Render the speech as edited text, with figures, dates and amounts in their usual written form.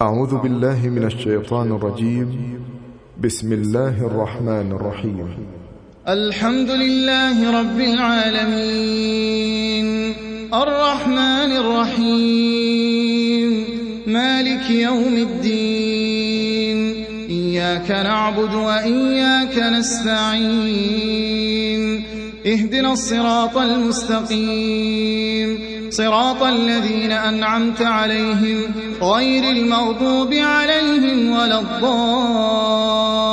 أعوذ بالله من الشيطان الرجيم. بسم الله الرحمن الرحيم. الحمد لله رب العالمين الرحمن الرحيم مالك يوم الدين إياك نعبد وإياك نستعين اهدنا الصراط المستقيم صراط الذين أنعمت عليهم غير المغضوب عليهم ولا الضالين